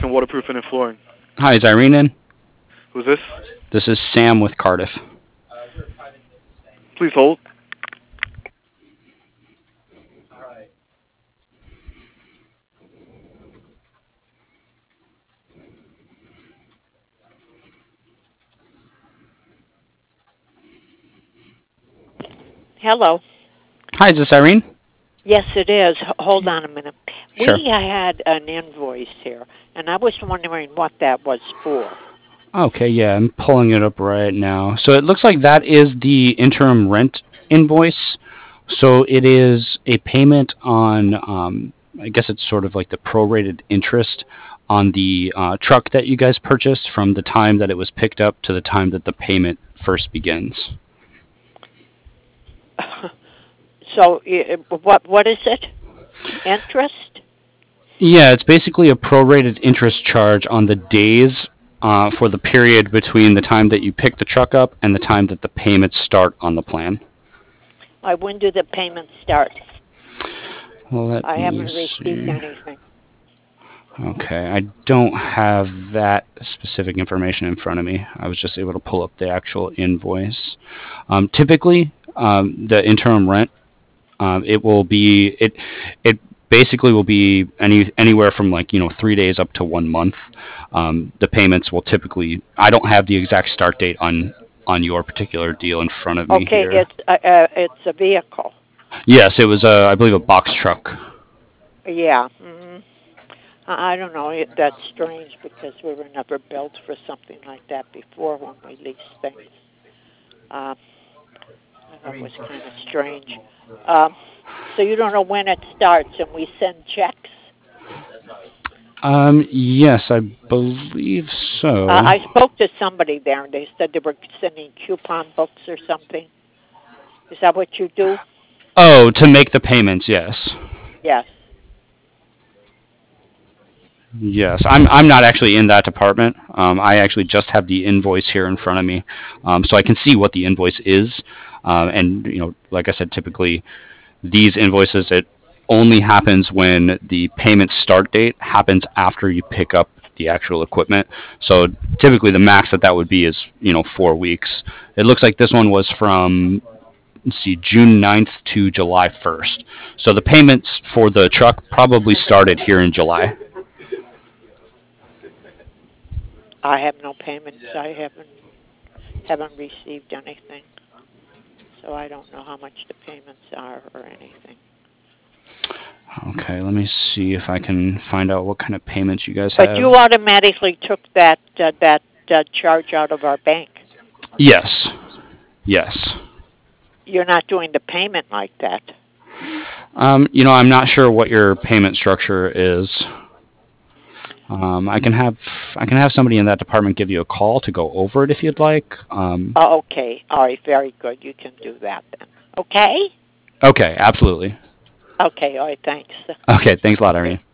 talking waterproofing and flooring. Hi, is Irene in? Who's this? This is Sam with Cardiff. Please hold. Hello. Hi, is this Irene? Yes, it is. Hold on a minute. Sure. We had an invoice here, and I was wondering what that was for. Okay, yeah, I'm pulling it up right now. So it looks like that is the interim rent invoice. So it is a payment on, I guess it's sort of like the prorated interest on the truck that you guys purchased from the time that it was picked up to the time that the payment first begins. So, what is it? Interest? Yeah, it's basically a prorated interest charge on the days for the period between the time that you pick the truck up and the time that the payments start on the plan. When do the payments start? Let I me haven't received see. anything. Okay, I don't have that specific information in front of me. I was just able to pull up the actual invoice. Typically, the interim rent, it will be it basically will be anywhere from 3 days up to 1 month. The payments will typically. I don't have the exact start date on your particular deal in front of me Okay, here. it's a vehicle. Yes, it was I believe a box truck. Yeah. I don't know. That's strange because we were never built for something like that before when we leased things. Uh, that was kind of strange. So you don't know when it starts, and we send checks. Yes, I believe so. I spoke to somebody there, and they said they were sending coupon books or something. Is that what you do? Oh, to make the payments, yes. Yes. Yes, I'm not actually in that department. I actually just have the invoice here in front of me, so I can see what the invoice is. And like I said, typically these invoices it only happens when the payment start date happens after you pick up the actual equipment. So typically the max that would be is 4 weeks. It looks like this one was from let's see, June 9th to July 1st. So the payments for the truck probably started here in July. I have no payments. I haven't received anything, so I don't know how much the payments are or anything. Okay, let me see if I can find out what kind of payments you guys But have. you automatically took that charge out of our bank. Yes. Yes. You're not doing the payment like that. I'm not sure what your payment structure is. I can have somebody in that department give you a call to go over it if you'd like. Oh, okay. All right. Very good. You can do that then. Okay. Okay, absolutely. Okay. All right. Thanks. Okay, thanks a lot, Irene.